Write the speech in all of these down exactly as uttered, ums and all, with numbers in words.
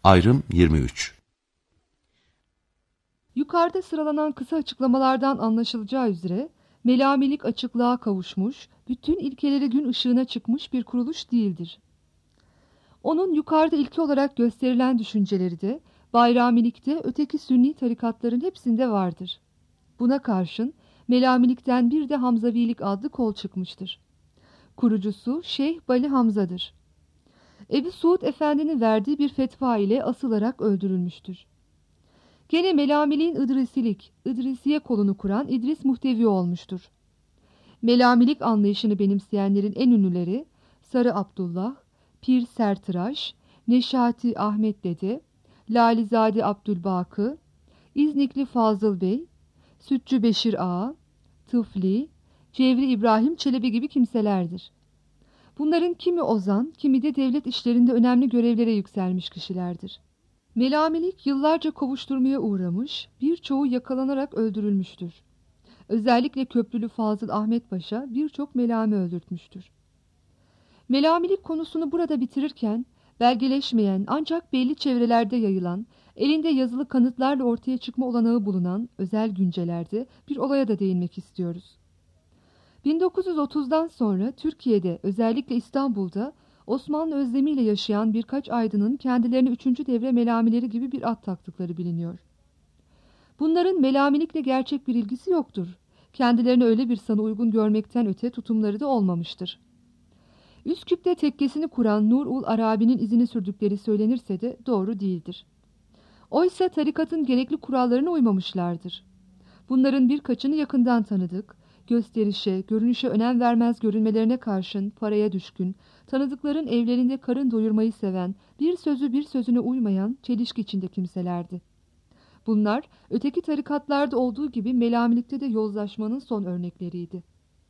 Ayrım yirmi üç. Yukarıda sıralanan kısa açıklamalardan anlaşılacağı üzere melamilik açıklığa kavuşmuş, bütün ilkeleri gün ışığına çıkmış bir kuruluş değildir. Onun yukarıda ilke olarak gösterilen düşünceleri de Bayramilikte öteki sünni tarikatların hepsinde vardır. Buna karşın melamilikten bir de Hamzavilik adlı kol çıkmıştır. Kurucusu Şeyh Bali Hamza'dır. Ebu Suud Efendi'nin verdiği bir fetva ile asılarak öldürülmüştür. Gene Melamiliğin İdrisilik, İdrisiye kolunu kuran İdris Muhtevi olmuştur. Melamilik anlayışını benimseyenlerin en ünlüleri Sarı Abdullah, Pir Sertıraş, Neşati Ahmet Dede, Lalizade Abdülbakı, İznikli Fazıl Bey, Sütçü Beşir Ağa, Tıfli, Cevri İbrahim Çelebi gibi kimselerdir. Bunların kimi ozan, kimi de devlet işlerinde önemli görevlere yükselmiş kişilerdir. Melamilik yıllarca kovuşturmaya uğramış, birçoğu yakalanarak öldürülmüştür. Özellikle Köprülü Fazıl Ahmet Paşa birçok melami öldürtmüştür. Melamilik konusunu burada bitirirken, belgeleşmeyen ancak belli çevrelerde yayılan, elinde yazılı kanıtlarla ortaya çıkma olanağı bulunan özel güncelerde bir olaya da değinmek istiyoruz. bin dokuz yüz otuzdan sonra Türkiye'de, özellikle İstanbul'da Osmanlı özlemiyle yaşayan birkaç aydının kendilerine üçüncü devre melamileri gibi bir ad taktıkları biliniyor. Bunların melamilikle gerçek bir ilgisi yoktur. Kendilerini öyle bir sana uygun görmekten öte tutumları da olmamıştır. Üsküp'te tekkesini kuran Nur-ul Arabi'nin izini sürdükleri söylenirse de doğru değildir. Oysa tarikatın gerekli kurallarına uymamışlardır. Bunların birkaçını yakından tanıdık, gösterişe, görünüşe önem vermez görünmelerine karşın paraya düşkün, tanıdıkların evlerinde karın doyurmayı seven, bir sözü bir sözüne uymayan çelişki içinde kimselerdi. Bunlar öteki tarikatlarda olduğu gibi melamilikte de yozlaşmanın son örnekleriydi.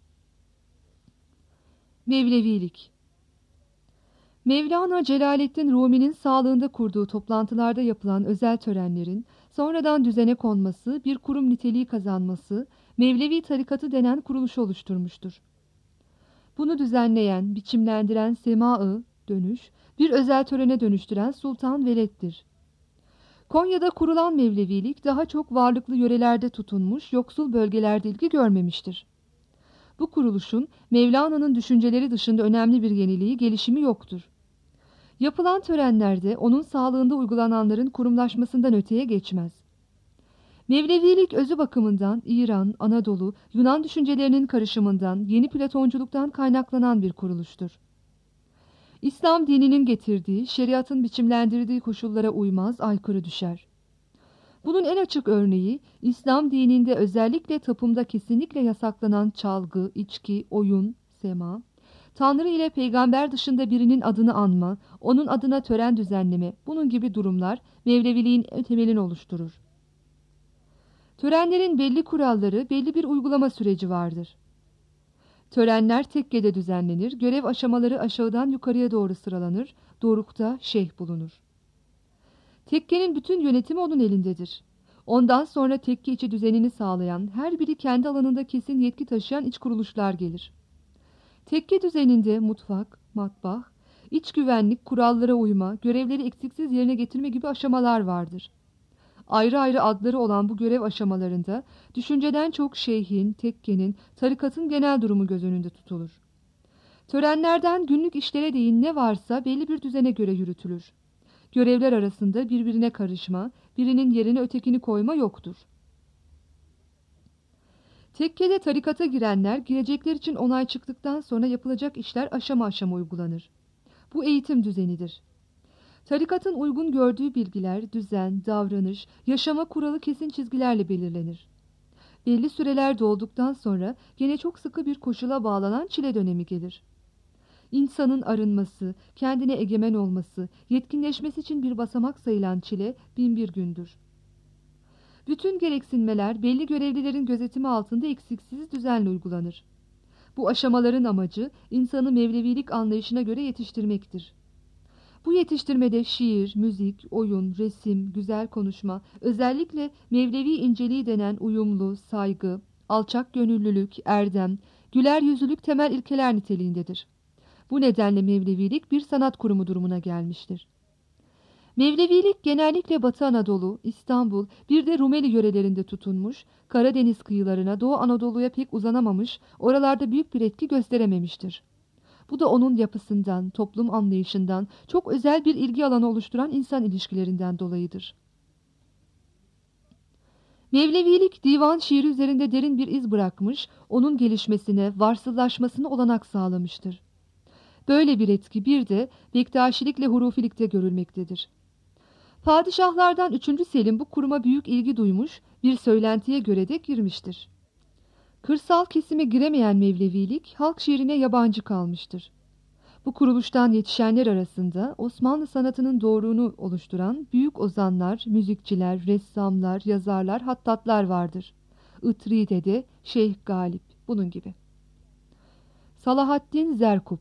Mevlevilik. Mevlana Celaleddin Rumi'nin sağlığında kurduğu toplantılarda yapılan özel törenlerin sonradan düzene konması, bir kurum niteliği kazanması, Mevlevi tarikatı denen kuruluşu oluşturmuştur. Bunu düzenleyen, biçimlendiren sema-ı, dönüş, bir özel törene dönüştüren Sultan Veled'dir. Konya'da kurulan Mevlevilik daha çok varlıklı yörelerde tutunmuş, yoksul bölgelerde ilgi görmemiştir. Bu kuruluşun Mevlana'nın düşünceleri dışında önemli bir yeniliği, gelişimi yoktur. Yapılan törenlerde onun sağlığında uygulananların kurumlaşmasından öteye geçmez. Mevlevilik özü bakımından İran, Anadolu, Yunan düşüncelerinin karışımından, yeni Platonculuktan kaynaklanan bir kuruluştur. İslam dininin getirdiği, şeriatın biçimlendirdiği koşullara uymaz, aykırı düşer. Bunun en açık örneği, İslam dininde özellikle tapımda kesinlikle yasaklanan çalgı, içki, oyun, sema, Tanrı ile peygamber dışında birinin adını anma, onun adına tören düzenleme, bunun gibi durumlar Mevleviliğin temelini oluşturur. Törenlerin belli kuralları, belli bir uygulama süreci vardır. Törenler tekkede düzenlenir, görev aşamaları aşağıdan yukarıya doğru sıralanır, dorukta şeyh bulunur. Tekkenin bütün yönetimi onun elindedir. Ondan sonra tekke içi düzenini sağlayan, her biri kendi alanında kesin yetki taşıyan iç kuruluşlar gelir. Tekke düzeninde mutfak, matbah, iç güvenlik, kurallara uyma, görevleri eksiksiz yerine getirme gibi aşamalar vardır. Ayrı ayrı adları olan bu görev aşamalarında düşünceden çok şeyhin, tekkenin, tarikatın genel durumu göz önünde tutulur. Törenlerden günlük işlere değin ne varsa belli bir düzene göre yürütülür. Görevler arasında birbirine karışma, birinin yerine ötekini koyma yoktur. Tekkede tarikata girenler, girecekler için onay çıktıktan sonra yapılacak işler aşama aşama uygulanır. Bu eğitim düzenidir. Tarikatın uygun gördüğü bilgiler, düzen, davranış, yaşama kuralı kesin çizgilerle belirlenir. Belli süreler dolduktan sonra gene çok sıkı bir koşula bağlanan çile dönemi gelir. İnsanın arınması, kendine egemen olması, yetkinleşmesi için bir basamak sayılan çile bin bir gündür. Bütün gereksinmeler belli görevlilerin gözetimi altında eksiksiz düzenle uygulanır. Bu aşamaların amacı insanı Mevlevilik anlayışına göre yetiştirmektir. Bu yetiştirmede şiir, müzik, oyun, resim, güzel konuşma, özellikle Mevlevi inceliği denen uyumlu, saygı, alçak gönüllülük, erdem, güler yüzlülük temel ilkeler niteliğindedir. Bu nedenle Mevlevilik bir sanat kurumu durumuna gelmiştir. Mevlevilik genellikle Batı Anadolu, İstanbul, bir de Rumeli yörelerinde tutunmuş, Karadeniz kıyılarına, Doğu Anadolu'ya pek uzanamamış, oralarda büyük bir etki gösterememiştir. Bu da onun yapısından, toplum anlayışından, çok özel bir ilgi alanı oluşturan insan ilişkilerinden dolayıdır. Mevlevilik divan şiiri üzerinde derin bir iz bırakmış, onun gelişmesine, varsıllaşmasına olanak sağlamıştır. Böyle bir etki bir de Bektaşilikle Hurufilikte görülmektedir. Padişahlardan üçüncü Selim bu kuruma büyük ilgi duymuş, bir söylentiye göre de girmiştir. Kırsal kesime giremeyen Mevlevilik, halk şiirine yabancı kalmıştır. Bu kuruluştan yetişenler arasında Osmanlı sanatının doğruğunu oluşturan büyük ozanlar, müzikçiler, ressamlar, yazarlar, hattatlar vardır. Itri Dede, Şeyh Galip, bunun gibi. Salahaddin Zerkub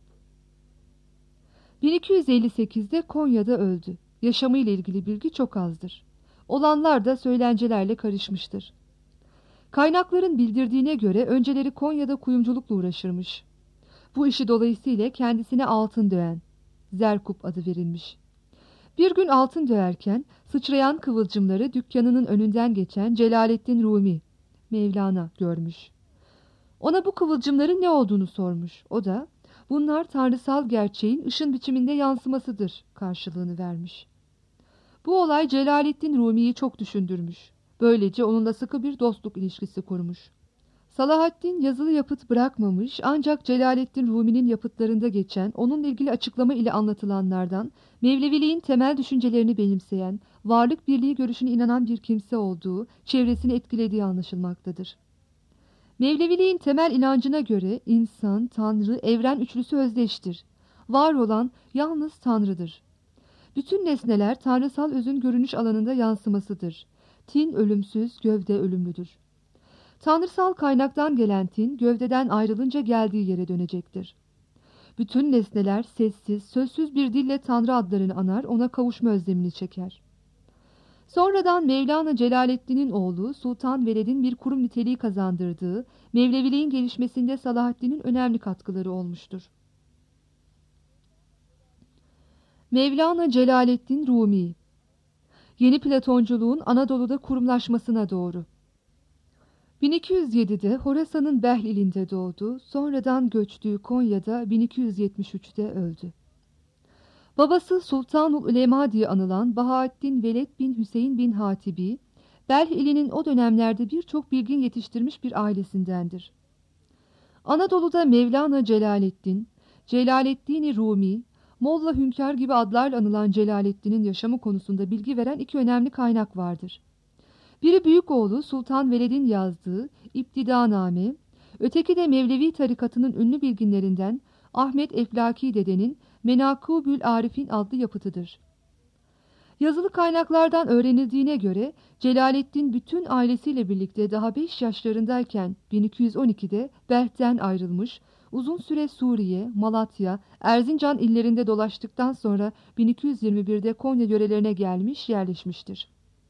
bin iki yüz elli sekizde Konya'da öldü. Yaşamıyla ilgili bilgi çok azdır. Olanlar da söylencelerle karışmıştır. Kaynakların bildirdiğine göre önceleri Konya'da kuyumculukla uğraşırmış. Bu işi dolayısıyla kendisine altın döven, Zerkub adı verilmiş. Bir gün altın döverken sıçrayan kıvılcımları dükkanının önünden geçen Celaleddin Rumi, Mevlana görmüş. Ona bu kıvılcımların ne olduğunu sormuş. O da, bunlar tanrısal gerçeğin ışın biçiminde yansımasıdır karşılığını vermiş. Bu olay Celaleddin Rumi'yi çok düşündürmüş. Böylece onunla sıkı bir dostluk ilişkisi kurmuş. Salahaddin yazılı yapıt bırakmamış, ancak Celaleddin Rumi'nin yapıtlarında geçen, onunla ilgili açıklama ile anlatılanlardan, Mevleviliğin temel düşüncelerini benimseyen, varlık birliği görüşüne inanan bir kimse olduğu, çevresini etkilediği anlaşılmaktadır. Mevleviliğin temel inancına göre insan, Tanrı, evren üçlüsü özdeştir. Var olan yalnız Tanrı'dır. Bütün nesneler tanrısal özün görünüş alanında yansımasıdır. Tin ölümsüz, gövde ölümlüdür. Tanrısal kaynaktan gelen tin, gövdeden ayrılınca geldiği yere dönecektir. Bütün nesneler sessiz, sözsüz bir dille Tanrı adlarını anar, ona kavuşma özlemini çeker. Sonradan Mevlana Celaleddin'in oğlu Sultan Veled'in bir kurum niteliği kazandırdığı, Mevleviliğin gelişmesinde Salahaddin'in önemli katkıları olmuştur. Mevlana Celaleddin Rumi, Yeni Platonculuğun Anadolu'da kurumlaşmasına doğru. bin iki yüz yedide Horasan'ın Behl ilinde doğdu, sonradan göçtüğü Konya'da bin iki yüz yetmiş üçte öldü. Babası Sultanul Ulema diye anılan Bahaeddin Veled bin Hüseyin bin Hatibi, Belh ilinin o dönemlerde birçok bilgin yetiştirmiş bir ailesindendir. Anadolu'da Mevlana Celaleddin, Celaleddin Rumi, Molla Hünkar gibi adlarla anılan Celaleddin'in yaşamı konusunda bilgi veren iki önemli kaynak vardır. Biri büyük oğlu Sultan Veled'in yazdığı İptidaname, öteki de Mevlevi tarikatının ünlü bilginlerinden Ahmet Eflaki Dede'nin Menakıbül Arifin adlı yapıtıdır. Yazılı kaynaklardan öğrenildiğine göre Celaleddin bütün ailesiyle birlikte daha beş yaşlarındayken bin iki yüz on ikide Belh'ten ayrılmış, uzun süre Suriye, Malatya, Erzincan illerinde dolaştıktan sonra bin iki yüz yirmi birde Konya yörelerine gelmiş, yerleşmiştir.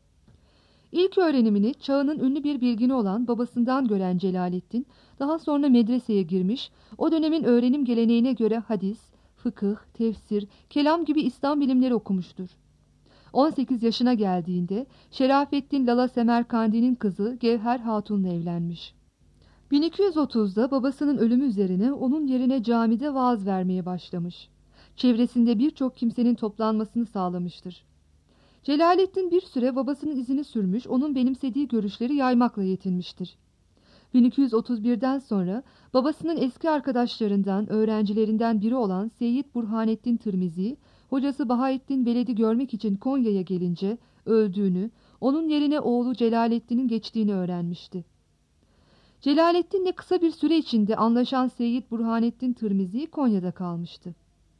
İlk öğrenimini çağının ünlü bir bilgini olan babasından gören Celaleddin, daha sonra medreseye girmiş, o dönemin öğrenim geleneğine göre hadis, fıkıh, tefsir, kelam gibi İslam bilimleri okumuştur. on sekiz yaşına geldiğinde Şerafettin Lala Semerkandi'nin kızı Gevher Hatun'la evlenmiş. bin iki yüz otuzda babasının ölümü üzerine onun yerine camide vaaz vermeye başlamış. Çevresinde birçok kimsenin toplanmasını sağlamıştır. Celaleddin bir süre babasının izini sürmüş, onun benimsediği görüşleri yaymakla yetinmiştir. bin iki yüz otuz birden sonra babasının eski arkadaşlarından, öğrencilerinden biri olan Seyyid Burhanettin Tirmizi, hocası Bahaeddin Veled'i görmek için Konya'ya gelince öldüğünü, onun yerine oğlu Celaleddin'in geçtiğini öğrenmişti. Celaleddin'le kısa bir süre içinde anlaşan Seyyid Burhanettin Tirmizi Konya'da kalmıştı.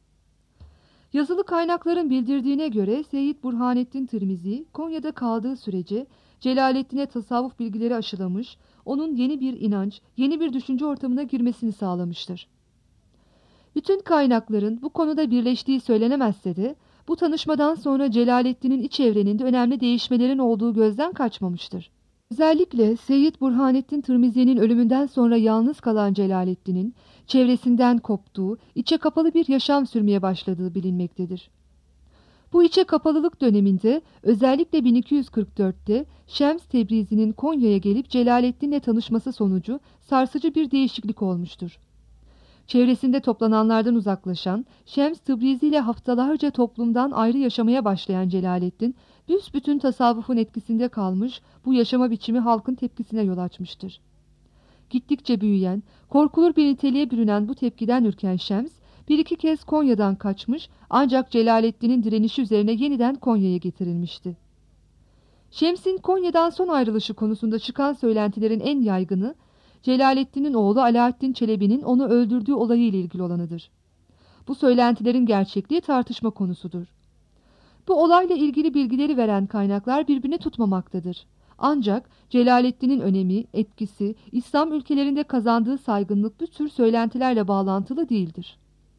Yazılı kaynakların bildirdiğine göre Seyyid Burhanettin Tirmizi Konya'da kaldığı sürece Celaleddin'e tasavvuf bilgileri aşılamış, onun yeni bir inanç, yeni bir düşünce ortamına girmesini sağlamıştır. Bütün kaynakların bu konuda birleştiği söylenemezse de bu tanışmadan sonra Celaleddin'in iç evreninde önemli değişmelerin olduğu gözden kaçmamıştır. Özellikle Seyyid Burhanettin Tirmizi'nin ölümünden sonra yalnız kalan Celaleddin'in çevresinden koptuğu, içe kapalı bir yaşam sürmeye başladığı bilinmektedir. Bu içe kapalılık döneminde özellikle bin iki yüz kırk dörtte Şems Tebrizi'nin Konya'ya gelip Celaleddin'le tanışması sonucu sarsıcı bir değişiklik olmuştur. Çevresinde toplananlardan uzaklaşan, Şems Tebrizi ile haftalarca toplumdan ayrı yaşamaya başlayan Celaleddin, büsbütün tasavvufun etkisinde kalmış, bu yaşama biçimi halkın tepkisine yol açmıştır. Gittikçe büyüyen, korkulur bir niteliğe bürünen bu tepkiden ürken Şems, bir iki kez Konya'dan kaçmış ancak Celaleddin'in direnişi üzerine yeniden Konya'ya getirilmişti. Şems'in Konya'dan son ayrılışı konusunda çıkan söylentilerin en yaygını, Celaleddin'in oğlu Alaaddin Çelebi'nin onu öldürdüğü olayı ile ilgili olanıdır. Bu söylentilerin gerçekliği tartışma konusudur. Bu olayla ilgili bilgileri veren kaynaklar birbirini tutmamaktadır. Ancak Celaleddin'in önemi, etkisi, İslam ülkelerinde kazandığı saygınlık bu tür söylentilerle bağlantılı değildir.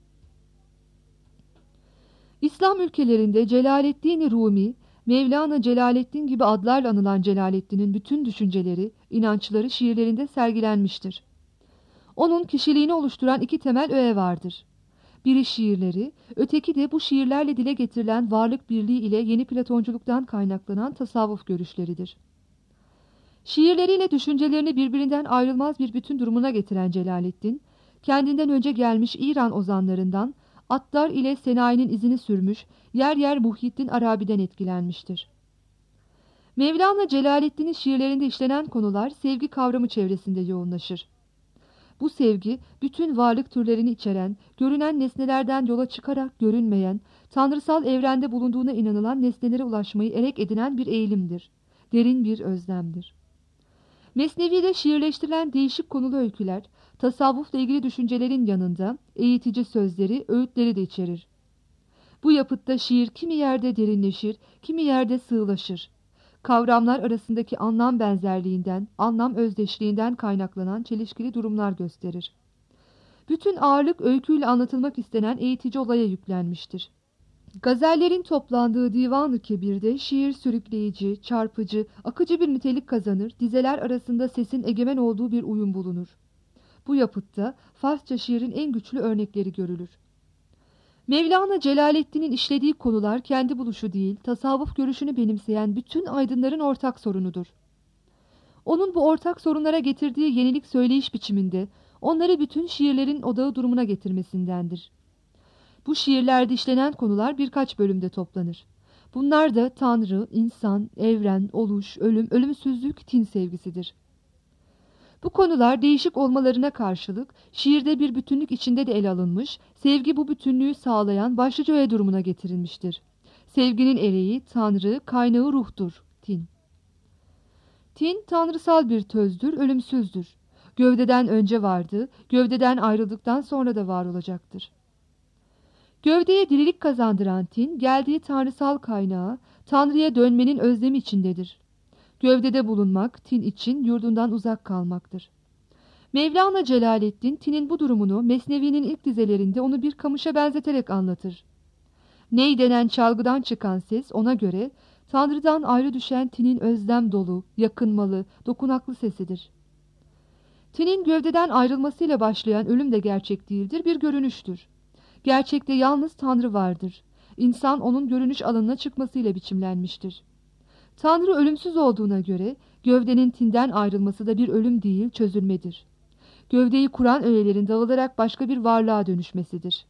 İslam ülkelerinde Celaleddin-i Rumi, Mevlana Celaleddin gibi adlarla anılan Celaleddin'in bütün düşünceleri, inançları şiirlerinde sergilenmiştir. Onun kişiliğini oluşturan iki temel öğe vardır. Biri şiirleri, öteki de bu şiirlerle dile getirilen varlık birliği ile yeni Platonculuktan kaynaklanan tasavvuf görüşleridir. Şiirleriyle düşüncelerini birbirinden ayrılmaz bir bütün durumuna getiren Celaleddin, kendinden önce gelmiş İran ozanlarından Attar ile Senai'nin izini sürmüş, yer yer Muhyiddin Arabi'den etkilenmiştir. Mevlana Celaleddin'in şiirlerinde işlenen konular sevgi kavramı çevresinde yoğunlaşır. Bu sevgi, bütün varlık türlerini içeren, görünen nesnelerden yola çıkarak görünmeyen, tanrısal evrende bulunduğuna inanılan nesnelere ulaşmayı erek edinen bir eğilimdir. Derin bir özlemdir. Mesnevi'de şiirleştirilen değişik konulu öyküler, tasavvufla ilgili düşüncelerin yanında eğitici sözleri, öğütleri de içerir. Bu yapıtta şiir kimi yerde derinleşir, kimi yerde sığlaşır. Kavramlar arasındaki anlam benzerliğinden, anlam özdeşliğinden kaynaklanan çelişkili durumlar gösterir. Bütün ağırlık öyküyle anlatılmak istenen eğitici olaya yüklenmiştir. Gazellerin toplandığı Divan-ı Kebir'de şiir sürükleyici, çarpıcı, akıcı bir nitelik kazanır, dizeler arasında sesin egemen olduğu bir uyum bulunur. Bu yapıtta Farsça şiirin en güçlü örnekleri görülür. Mevlana Celaleddin'in işlediği konular kendi buluşu değil, tasavvuf görüşünü benimseyen bütün aydınların ortak sorunudur. Onun bu ortak sorunlara getirdiği yenilik söyleyiş biçiminde, onları bütün şiirlerin odağı durumuna getirmesindendir. Bu şiirlerde işlenen konular birkaç bölümde toplanır. Bunlar da Tanrı, insan, evren, oluş, ölüm, ölümsüzlük, tin sevgisidir. Bu konular değişik olmalarına karşılık şiirde bir bütünlük içinde de ele alınmış, sevgi bu bütünlüğü sağlayan başlıca öğe durumuna getirilmiştir. Sevginin ereği, Tanrı, kaynağı ruhtur, tin. Tin, tanrısal bir tözdür, ölümsüzdür. Gövdeden önce vardı, gövdeden ayrıldıktan sonra da var olacaktır. Gövdeye dirilik kazandıran tin, geldiği tanrısal kaynağı, Tanrı'ya dönmenin özlemi içindedir. Gövdede bulunmak, tin için yurdundan uzak kalmaktır. Mevlana Celaleddin, tinin bu durumunu Mesnevi'nin ilk dizelerinde onu bir kamışa benzeterek anlatır. Ney denen çalgıdan çıkan ses ona göre, Tanrı'dan ayrı düşen tinin özlem dolu, yakınmalı, dokunaklı sesidir. Tinin gövdeden ayrılmasıyla başlayan ölüm de gerçek değildir, bir görünüştür. Gerçekte yalnız Tanrı vardır. İnsan onun görünüş alanına çıkmasıyla biçimlenmiştir. Tanrı ölümsüz olduğuna göre gövdenin tinden ayrılması da bir ölüm değil, çözülmedir. Gövdeyi kuran öğelerin dağılarak başka bir varlığa dönüşmesidir.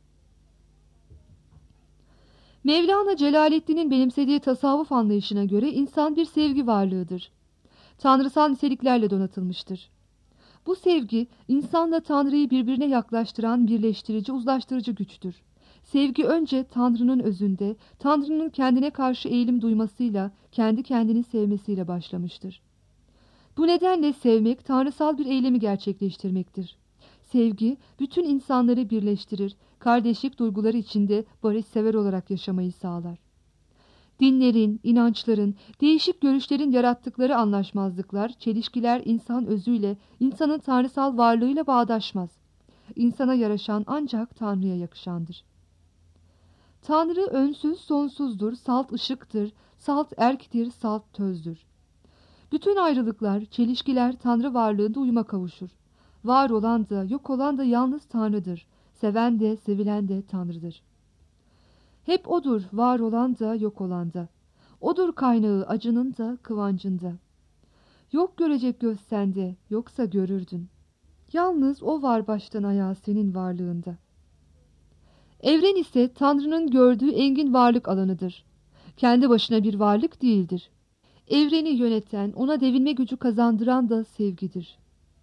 Mevlana Celaleddin'in benimsediği tasavvuf anlayışına göre insan bir sevgi varlığıdır. Tanrısal niteliklerle donatılmıştır. Bu sevgi, insanla Tanrı'yı birbirine yaklaştıran birleştirici, uzlaştırıcı güçtür. Sevgi önce Tanrı'nın özünde, Tanrı'nın kendine karşı eğilim duymasıyla, kendi kendini sevmesiyle başlamıştır. Bu nedenle sevmek, tanrısal bir eylemi gerçekleştirmektir. Sevgi, bütün insanları birleştirir, kardeşlik duyguları içinde barışsever olarak yaşamayı sağlar. Dinlerin, inançların, değişik görüşlerin yarattıkları anlaşmazlıklar, çelişkiler insan özüyle, insanın tanrısal varlığıyla bağdaşmaz. İnsana yaraşan ancak Tanrı'ya yakışandır. Tanrı önsüz, sonsuzdur, salt ışıktır, salt erktir, salt tözdür. Bütün ayrılıklar, çelişkiler Tanrı varlığında uyuma kavuşur. Var olan da, yok olan da yalnız Tanrı'dır. Seven de, sevilen de Tanrı'dır. Hep odur var olan da yok olan da. Odur kaynağı acının da kıvancında. Yok görecek göz sende, yoksa görürdün. Yalnız o var baştan ayağa senin varlığında. Evren ise Tanrı'nın gördüğü engin varlık alanıdır. Kendi başına bir varlık değildir. Evreni yöneten, ona devinme gücü kazandıran da sevgidir.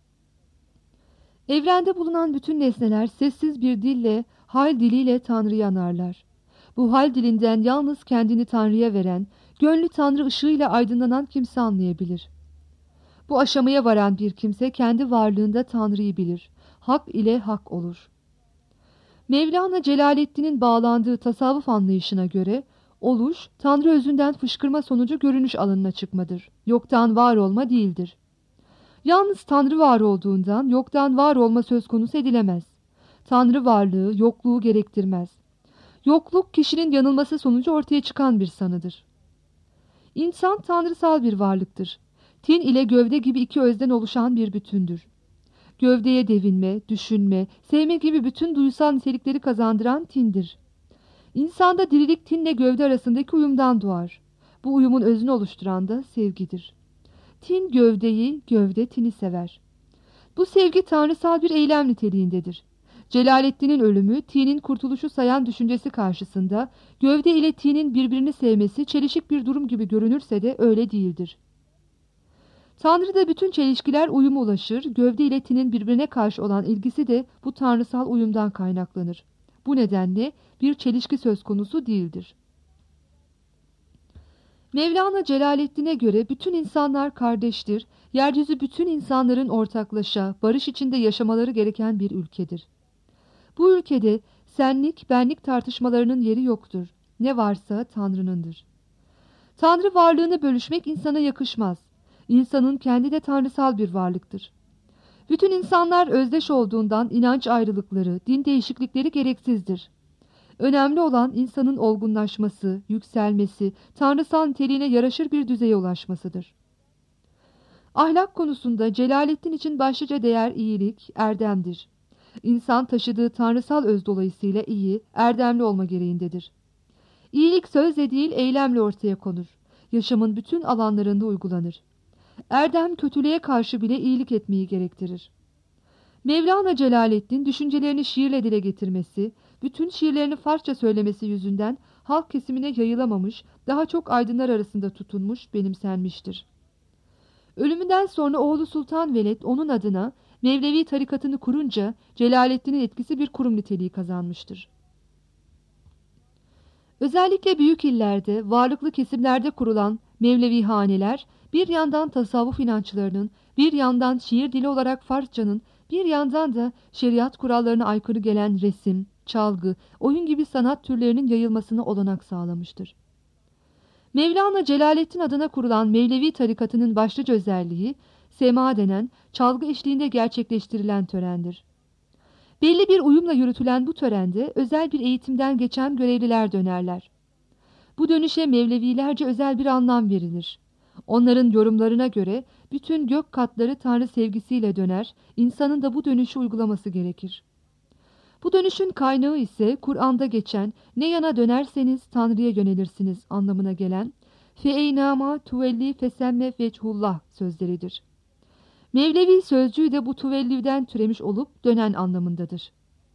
Evrende bulunan bütün nesneler sessiz bir dille, hal diliyle Tanrı'yı anarlar. Bu hal dilinden yalnız kendini Tanrı'ya veren, gönlü Tanrı ışığıyla aydınlanan kimse anlayabilir. Bu aşamaya varan bir kimse kendi varlığında Tanrı'yı bilir. Hak ile hak olur. Mevlana Celaleddin'in bağlandığı tasavvuf anlayışına göre, oluş, Tanrı özünden fışkırma sonucu görünüş alanına çıkmadır. Yoktan var olma değildir. Yalnız Tanrı var olduğundan yoktan var olma söz konusu edilemez. Tanrı varlığı yokluğu gerektirmez. Yokluk kişinin yanılması sonucu ortaya çıkan bir sanıdır. İnsan tanrısal bir varlıktır. Tin ile gövde gibi iki özden oluşan bir bütündür. Gövdeye devinme, düşünme, sevme gibi bütün duysal nitelikleri kazandıran tindir. İnsanda dirilik tinle gövde arasındaki uyumdan doğar. Bu uyumun özünü oluşturan da sevgidir. Tin gövdeyi, gövde tini sever. Bu sevgi tanrısal bir eylem niteliğindedir. Celaleddin'in ölümü, tinin kurtuluşu sayan düşüncesi karşısında gövde ile tinin birbirini sevmesi çelişik bir durum gibi görünürse de öyle değildir. Tanrı'da bütün çelişkiler uyuma ulaşır, gövde ile tinin birbirine karşı olan ilgisi de bu tanrısal uyumdan kaynaklanır. Bu nedenle bir çelişki söz konusu değildir. Mevlana Celaleddin'e göre bütün insanlar kardeştir, yeryüzü bütün insanların ortaklaşa, barış içinde yaşamaları gereken bir ülkedir. Bu ülkede senlik, benlik tartışmalarının yeri yoktur. Ne varsa Tanrı'nındır. Tanrı varlığını bölüşmek insana yakışmaz. İnsanın kendi de tanrısal bir varlıktır. Bütün insanlar özdeş olduğundan inanç ayrılıkları, din değişiklikleri gereksizdir. Önemli olan insanın olgunlaşması, yükselmesi, tanrısal niteliğine yaraşır bir düzeye ulaşmasıdır. Ahlak konusunda Celaleddin için başlıca değer iyilik, erdemdir. İnsan taşıdığı tanrısal öz dolayısıyla iyi, erdemli olma gereğindedir. İyilik sözle değil eylemle ortaya konur. Yaşamın bütün alanlarında uygulanır. Erdem kötülüğe karşı bile iyilik etmeyi gerektirir. Mevlana Celaleddin düşüncelerini şiirle dile getirmesi, bütün şiirlerini Farsça söylemesi yüzünden halk kesimine yayılamamış, daha çok aydınlar arasında tutunmuş, benimsenmiştir. Ölümünden sonra oğlu Sultan Veled onun adına Mevlevi tarikatını kurunca Celaleddin'in etkisi bir kurum niteliği kazanmıştır. Özellikle büyük illerde, varlıklı kesimlerde kurulan Mevlevi haneler, bir yandan tasavvuf inançlarının, bir yandan şiir dili olarak Farsçanın, bir yandan da şeriat kurallarına aykırı gelen resim, çalgı, oyun gibi sanat türlerinin yayılmasına olanak sağlamıştır. Mevlana Celaleddin adına kurulan Mevlevi tarikatının başlıca özelliği, sema denen çalgı eşliğinde gerçekleştirilen törendir. Belli bir uyumla yürütülen bu törende özel bir eğitimden geçen görevliler dönerler. Bu dönüşe Mevlevilerce özel bir anlam verilir. Onların yorumlarına göre bütün gök katları Tanrı sevgisiyle döner, insanın da bu dönüşü uygulaması gerekir. Bu dönüşün kaynağı ise Kur'an'da geçen ne yana dönerseniz Tanrı'ya yönelirsiniz anlamına gelen fe-eynâmâ tuvelli fesemme vechullah sözleridir. Mevlevi sözcüğü de bu tuvellivden türemiş olup dönen anlamındadır.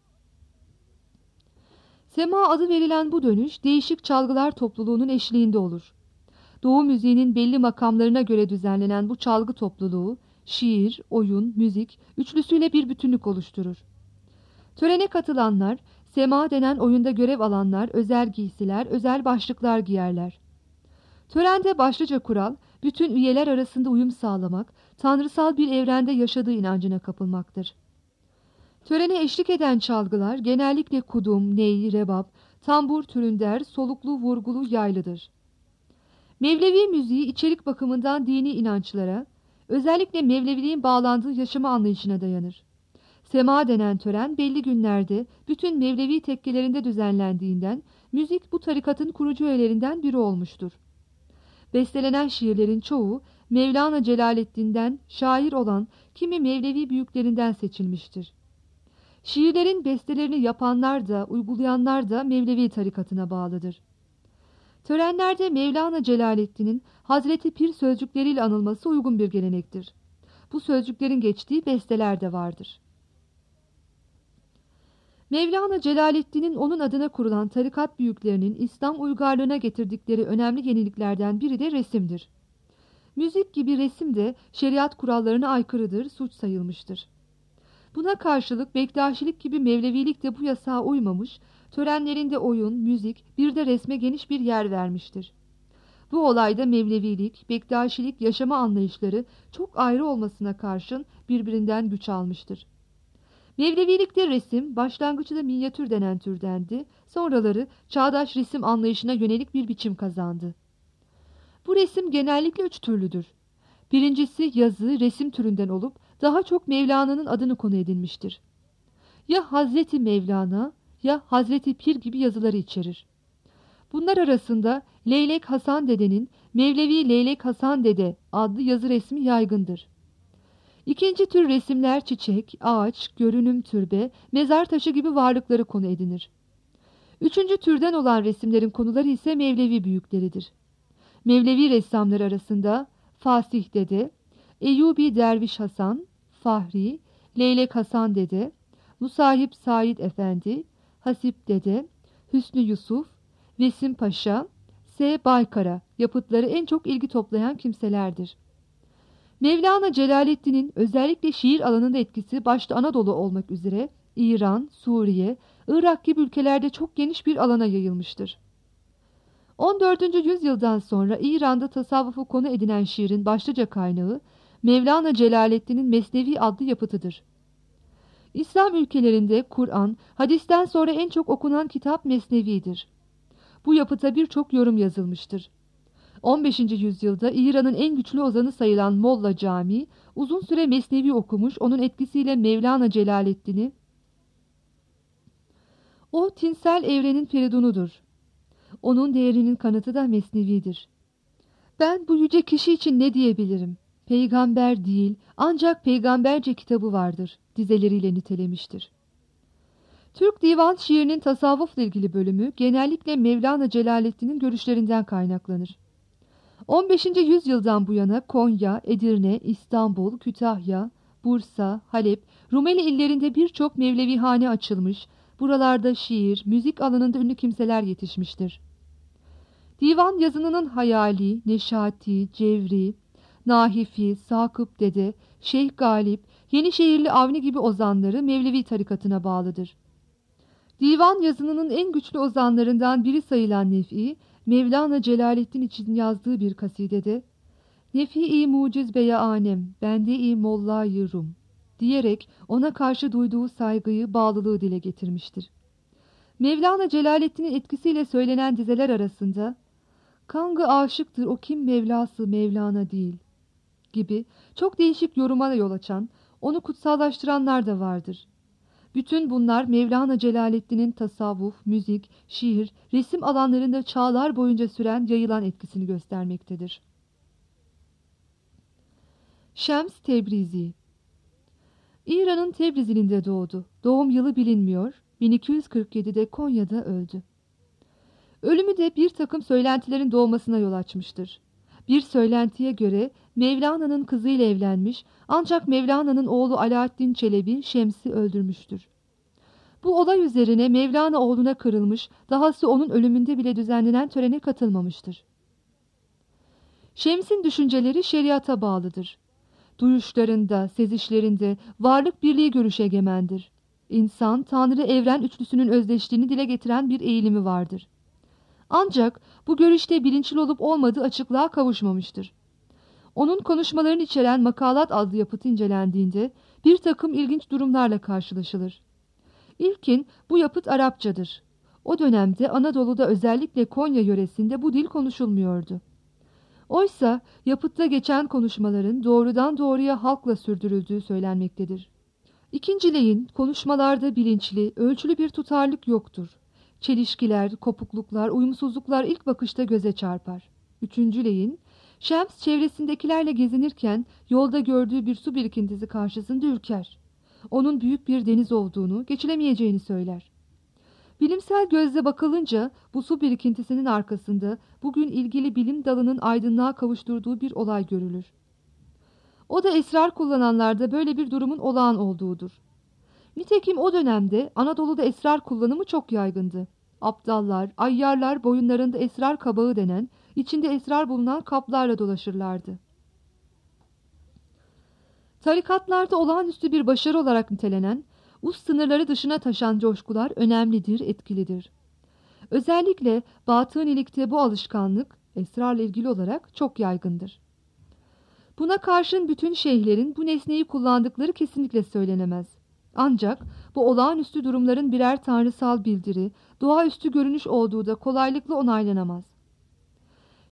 Sema adı verilen bu dönüş değişik çalgılar topluluğunun eşliğinde olur. Doğu müziğinin belli makamlarına göre düzenlenen bu çalgı topluluğu, şiir, oyun, müzik üçlüsüyle bir bütünlük oluşturur. Törene katılanlar, sema denen oyunda görev alanlar özel giysiler, özel başlıklar giyerler. Törende başlıca kural, bütün üyeler arasında uyum sağlamak, tanrısal bir evrende yaşadığı inancına kapılmaktır. Törene eşlik eden çalgılar genellikle kudum, ney, rebab, tambur türünder, soluklu, vurgulu, yaylıdır. Mevlevi müziği içerik bakımından dini inançlara, özellikle Mevleviliğin bağlandığı yaşama anlayışına dayanır. Sema denen tören belli günlerde bütün Mevlevi tekkelerinde düzenlendiğinden müzik bu tarikatın kurucu üyelerinden biri olmuştur. Bestelenen şiirlerin çoğu Mevlana Celaleddin'den şair olan kimi Mevlevi büyüklerinden seçilmiştir. Şiirlerin bestelerini yapanlar da, uygulayanlar da Mevlevi tarikatına bağlıdır. Törenlerde Mevlana Celaleddin'in Hazreti Pir sözcükleriyle anılması uygun bir gelenektir. Bu sözcüklerin geçtiği besteler de vardır. Mevlana Celaleddin'in onun adına kurulan tarikat büyüklerinin İslam uygarlığına getirdikleri önemli yeniliklerden biri de resimdir. Müzik gibi resim de şeriat kurallarına aykırıdır, suç sayılmıştır. Buna karşılık Bektaşilik gibi Mevlevilik de bu yasağa uymamış, törenlerinde oyun, müzik, bir de resme geniş bir yer vermiştir. Bu olayda Mevlevilik, Bektaşilik yaşama anlayışları çok ayrı olmasına karşın birbirinden güç almıştır. Mevlevilikte resim, başlangıçta minyatür denen türdendi, sonraları çağdaş resim anlayışına yönelik bir biçim kazandı. Bu resim genellikle üç türlüdür. Birincisi yazı, resim türünden olup daha çok Mevlana'nın adını konu edinmiştir. Ya Hazreti Mevlana ya Hazreti Pir gibi yazıları içerir. Bunlar arasında Leylek Hasan Dede'nin Mevlevi Leylek Hasan Dede adlı yazı resmi yaygındır. İkinci tür resimler çiçek, ağaç, görünüm türbe, mezar taşı gibi varlıkları konu edinir. Üçüncü türden olan resimlerin konuları ise Mevlevi büyükleridir. Mevlevi ressamlar arasında Fasih Dede, Eyyubi Derviş Hasan, Fahri, Leylek Hasan Dede, Musahip Said Efendi, Hasip Dede, Hüsnü Yusuf, Vesim Paşa, S. Baykara yapıtları en çok ilgi toplayan kimselerdir. Mevlana Celaleddin'in özellikle şiir alanında etkisi başta Anadolu olmak üzere İran, Suriye, Irak gibi ülkelerde çok geniş bir alana yayılmıştır. on dördüncü yüzyıldan sonra İran'da tasavvufu konu edinen şiirin başlıca kaynağı Mevlana Celaleddin'in Mesnevi adlı yapıtıdır. İslam ülkelerinde Kur'an, hadisten sonra en çok okunan kitap Mesnevi'dir. Bu yapıta birçok yorum yazılmıştır. on beşinci yüzyılda İran'ın en güçlü ozanı sayılan Molla Cami, uzun süre Mesnevi okumuş, onun etkisiyle Mevlana Celaleddin'i, o tinsel evrenin feridunudur. Onun değerinin kanıtı da Mesnevi'dir. Ben bu yüce kişi için ne diyebilirim? Peygamber değil, ancak peygamberce kitabı vardır, dizeleriyle nitelemiştir. Türk divan şiirinin tasavvufla ilgili bölümü genellikle Mevlana Celaleddin'in görüşlerinden kaynaklanır. on beşinci yüzyıldan bu yana Konya, Edirne, İstanbul, Kütahya, Bursa, Halep, Rumeli illerinde birçok Mevlevihane açılmış, buralarda şiir, müzik alanında ünlü kimseler yetişmiştir. Divan yazınının Hayali, Neşati, Cevri, Nahifi, Sakıp Dede, Şeyh Galip, Yenişehirli Avni gibi ozanları Mevlevi tarikatına bağlıdır. Divan yazınının en güçlü ozanlarından biri sayılan Nef'i, Mevlana Celaleddin için yazdığı bir kasidede "Nefi-i muciz beya anem, bende-i molla-i Rum" diyerek ona karşı duyduğu saygıyı, bağlılığı dile getirmiştir. Mevlana Celaleddin'in etkisiyle söylenen dizeler arasında "Kangı aşıktır o kim Mevlası Mevlana değil" gibi çok değişik yoruma yol açan, onu kutsallaştıranlar da vardır. Bütün bunlar Mevlana Celaleddin'in tasavvuf, müzik, şiir, resim alanlarında çağlar boyunca süren yayılan etkisini göstermektedir. Şems Tebrizi İran'ın Tebriz ilinde doğdu. Doğum yılı bilinmiyor. bin iki yüz kırk yedide Konya'da öldü. Ölümü de bir takım söylentilerin doğmasına yol açmıştır. Bir söylentiye göre Mevlana'nın kızıyla evlenmiş, ancak Mevlana'nın oğlu Alaaddin Çelebi Şems'i öldürmüştür. Bu olay üzerine Mevlana oğluna kırılmış, dahası onun ölümünde bile düzenlenen törene katılmamıştır. Şems'in düşünceleri şeriata bağlıdır. Duyuşlarında, sezişlerinde varlık birliği görüşü egemendir. İnsan, Tanrı evren üçlüsünün özdeşliğini dile getiren bir eğilimi vardır. Ancak bu görüşte bilinçli olup olmadığı açıklığa kavuşmamıştır. Onun konuşmalarını içeren Makalat adlı yapıtı incelendiğinde bir takım ilginç durumlarla karşılaşılır. İlkin bu yapıt Arapçadır. O dönemde Anadolu'da özellikle Konya yöresinde bu dil konuşulmuyordu. Oysa yapıtta geçen konuşmaların doğrudan doğruya halkla sürdürüldüğü söylenmektedir. İkincileyin konuşmalarda bilinçli, ölçülü bir tutarlılık yoktur. Çelişkiler, kopukluklar, uyumsuzluklar ilk bakışta göze çarpar. Üçüncüleyin, Şems çevresindekilerle gezinirken yolda gördüğü bir su birikintisi karşısında ürker. onun büyük bir deniz olduğunu, geçilemeyeceğini söyler. Bilimsel gözle bakılınca bu su birikintisinin arkasında bugün ilgili bilim dalının aydınlığa kavuşturduğu bir olay görülür. O da esrar kullananlarda böyle bir durumun olağan olduğudur. Nitekim o dönemde Anadolu'da esrar kullanımı çok yaygındı. Aptallar, ayyarlar boyunlarında esrar kabağı denen, içinde esrar bulunan kaplarla dolaşırlardı. Tarikatlarda olağanüstü bir başarı olarak nitelenen, us sınırları dışına taşan coşkular önemlidir, etkilidir. Özellikle Batınilikte bu alışkanlık, esrarla ilgili olarak çok yaygındır. Buna karşın bütün şeyhlerin bu nesneyi kullandıkları kesinlikle söylenemez. Ancak bu olağanüstü durumların birer tanrısal bildiri, doğaüstü görünüş olduğu da kolaylıkla onaylanamaz.